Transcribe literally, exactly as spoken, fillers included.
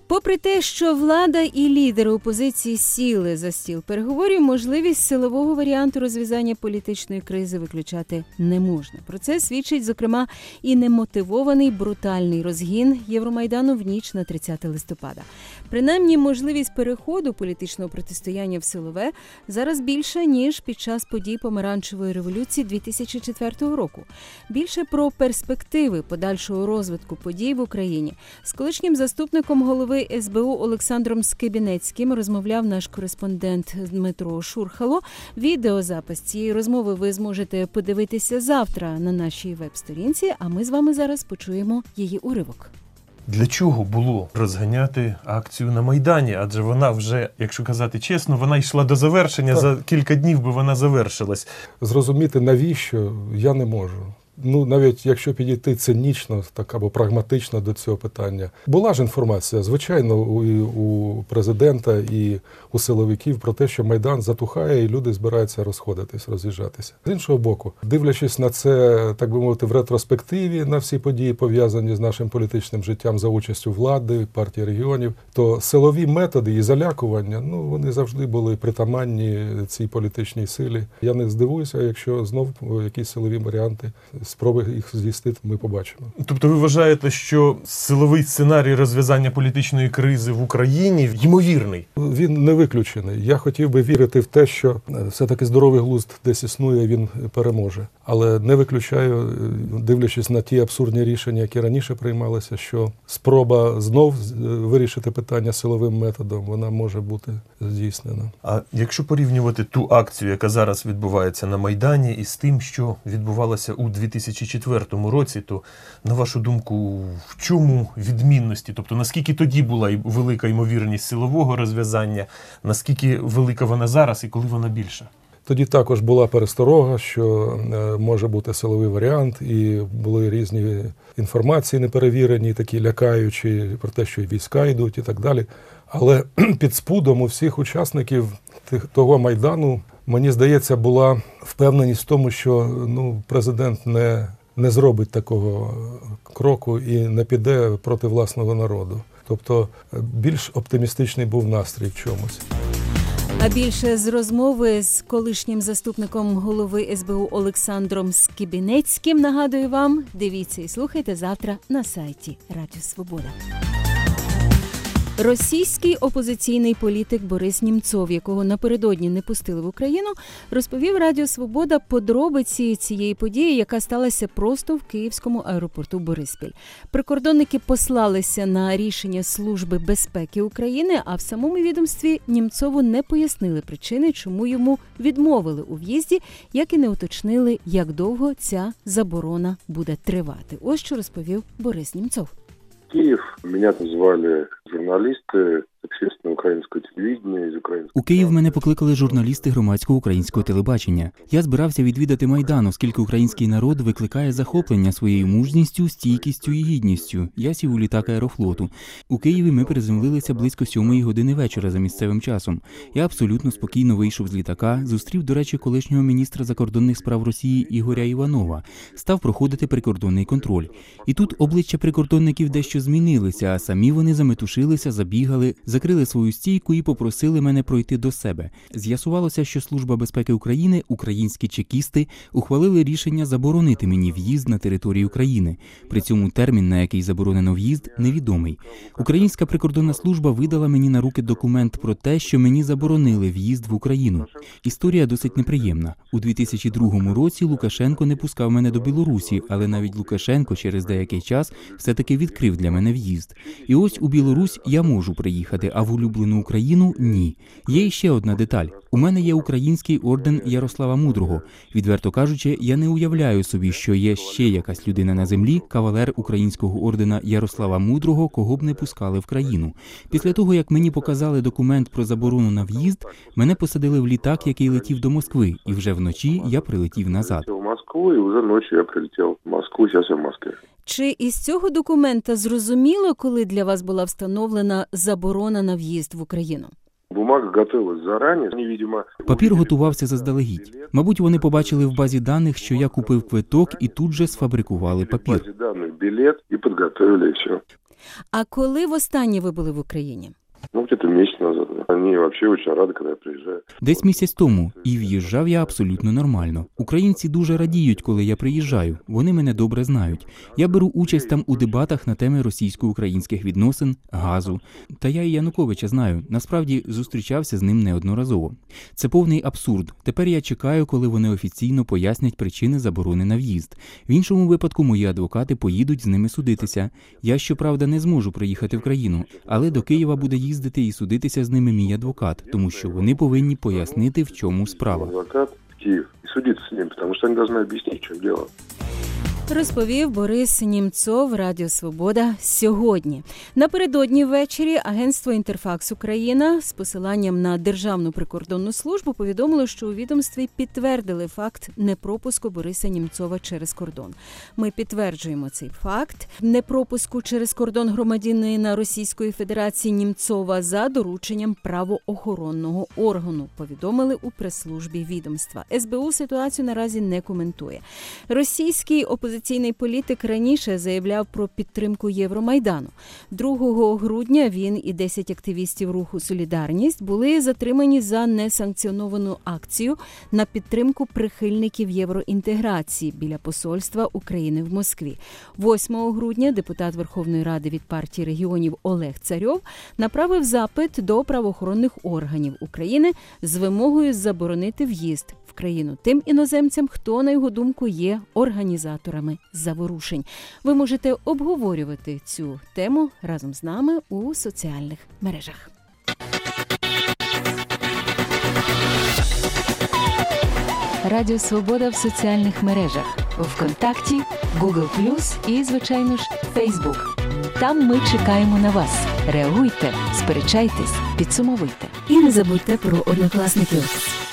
Попри те, що влада і лідери опозиції сіли за стіл переговорів, можливість силового варіанту розв'язання політичної кризи виключати не можна. Про це свідчить, зокрема, і немотивований брутальний розгін Євромайдану в ніч на тридцяте листопада. Принаймні, можливість переходу політичного протистояння в силове зараз більша, ніж під час подій помаранчевої революції дві тисячі четвертого року. Більше про перспективи подальшого розвитку подій в Україні з колишнім заступником голови ес бе у Олександром Скибінецьким розмовляв наш кореспондент Дмитро Шурхало. Відеозапис цієї розмови ви зможете подивитися завтра на нашій веб-сторінці, а ми з вами зараз почуємо її уривок. Для чого було розганяти акцію на Майдані? Адже вона вже, якщо казати чесно, вона йшла до завершення, так. За кілька днів би вона завершилась. Зрозуміти навіщо, я не можу. Ну, навіть якщо підійти цинічно так, або прагматично до цього питання. Була ж інформація, звичайно, у, у президента і у силовиків про те, що Майдан затухає і люди збираються розходитись, роз'їжджатися. З іншого боку, дивлячись на це, так би мовити, в ретроспективі, на всі події, пов'язані з нашим політичним життям за участю влади, партії регіонів, то силові методи і залякування, ну, вони завжди були притаманні цій політичній силі. Я не здивуюся, якщо знов якісь силові варіанти спроби їх здійснити ми побачимо. Тобто ви вважаєте, що силовий сценарій розв'язання політичної кризи в Україні ймовірний? Він не виключений. Я хотів би вірити в те, що все-таки здоровий глузд десь існує, він переможе. Але не виключаю, дивлячись на ті абсурдні рішення, які раніше приймалися, що спроба знов вирішити питання силовим методом, вона може бути здійснена. А якщо порівнювати ту акцію, яка зараз відбувається на Майдані, із тим, що відбувалося у дві тисячі четвертому році, то, на вашу думку, в чому відмінності? Тобто, наскільки тоді була велика ймовірність силового розв'язання, наскільки велика вона зараз і коли вона більша? Тоді також була пересторога, що може бути силовий варіант, і були різні інформації неперевірені, такі лякаючі, про те, що і війська йдуть і так далі. Але під спудом у всіх учасників того Майдану, мені здається, була впевненість в тому, що ну, президент не, не зробить такого кроку і не піде проти власного народу. Тобто більш оптимістичний був настрій в чомусь. А більше з розмови з колишнім заступником голови ес бе у Олександром Скибінецьким, нагадую вам, дивіться і слухайте завтра на сайті Радіо Свобода. Російський опозиційний політик Борис Німцов, якого напередодні не пустили в Україну, розповів Радіо Свобода подробиці цієї події, яка сталася просто в київському аеропорту Бориспіль. Прикордонники послалися на рішення Служби безпеки України, а в самому відомстві Німцову не пояснили причини, чому йому відмовили у в'їзді, як і не уточнили, як довго ця заборона буде тривати. Ось що розповів Борис Німцов. Киев. Меня назвали журналисты общественного українського телевидения из українського. У Київ мене покликали журналісти громадського українського телебачення. Я збирався відвідати Майдан, оскільки український народ викликає захоплення своєю мужністю, стійкістю і гідністю. Я сів у літак Аерофлоту. У Києві ми приземлилися близько сьомої години вечора за місцевим часом. Я абсолютно спокійно вийшов з літака, зустрів, до речі, колишнього міністра закордонних справ Росії Ігоря Іванова, став проходити прикордонний контроль. І тут обличчя прикордонників дещо змінилися, а самі вони заметушилися, забігали, закрили свою стійку і попросили мене пройти до себе. З'ясувалося, що Служба безпеки України, українські чекісти, ухвалили рішення заборонити мені в'їзд на територію України. При цьому термін, на який заборонено в'їзд, невідомий. Українська прикордонна служба видала мені на руки документ про те, що мені заборонили в'їзд в Україну. Історія досить неприємна. У дві тисячі другому році Лукашенко не пускав мене до Білорусі, але навіть Лукашенко через деякий час все-таки відкрив для мене в'їзд. І ось у Білорусь я можу приїхати, а в улюблену Україну – ні. Є іще одна деталь. У мене є український орден Ярослава Мудрого. Відверто кажучи, я не уявляю собі, що є ще якась людина на землі, кавалер українського ордена Ярослава Мудрого, кого б не пускали в країну. Після того, як мені показали документ про заборону на в'їзд, мене посадили в літак, який летів до Москви, і вже вночі я прилетів назад. В Москву, і вже ночі я прилетів в Москву, зараз я в Москві. Чи із цього документа зрозуміло, коли для вас була встановлена заборона на в'їзд в Україну? Бумага готувалась зарані, невидимо. Папір готувався заздалегідь. Мабуть, вони побачили в базі даних, що я купив квиток і тут же сфабрикували папір. В базі даних білет і підготовили, і все. А коли востаннє ви були в Україні? Ну, где-то месяц назад. Они вообще очень рады, когда я приезжаю. Десь місяць тому. І в'їжджав я абсолютно нормально. Українці дуже радіють, коли я приїжджаю. Вони мене добре знають. Я беру участь там у дебатах на теми російсько-українських відносин, газу. Та я і Януковича знаю. Насправді, зустрічався з ним неодноразово. Це повний абсурд. Тепер я чекаю, коли вони офіційно пояснять причини заборони на в'їзд. В іншому випадку мої адвокати поїдуть з ними судитися. Я, щоправда, не зможу приїхати в країну, але до Києва буде їздити і судитися з ними мій адвокат, тому що вони повинні пояснити, в чому справа. Адвокат в Киев и судиться с ним, потому что они должны объяснить, в чем дело. Розповів Борис Німцов, Радіо Свобода, сьогодні. Напередодні ввечері агентство «Інтерфакс Україна» з посиланням на Державну прикордонну службу повідомило, що у відомстві підтвердили факт непропуску Бориса Німцова через кордон. Ми підтверджуємо цей факт непропуску через кордон громадянина Російської Федерації Німцова за дорученням правоохоронного органу, повідомили у прес-службі відомства. ес бе у ситуацію наразі не коментує. Російський опозиційний Опозиційний політик раніше заявляв про підтримку Євромайдану. другого грудня він і десять активістів руху «Солідарність» були затримані за несанкціоновану акцію на підтримку прихильників євроінтеграції біля посольства України в Москві. восьмого грудня депутат Верховної Ради від партії регіонів Олег Царьов направив запит до правоохоронних органів України з вимогою заборонити в'їзд в країну тим іноземцям, хто, на його думку, є організаторами заворушень. Ви можете обговорювати цю тему разом з нами у соціальних мережах. Радіо Свобода в соціальних мережах. ВКонтакті, Гугл плюс і, звичайно ж, Фейсбук. Там ми чекаємо на вас. Реагуйте, сперечайтесь, підсумовуйте. І не забудьте про однокласників.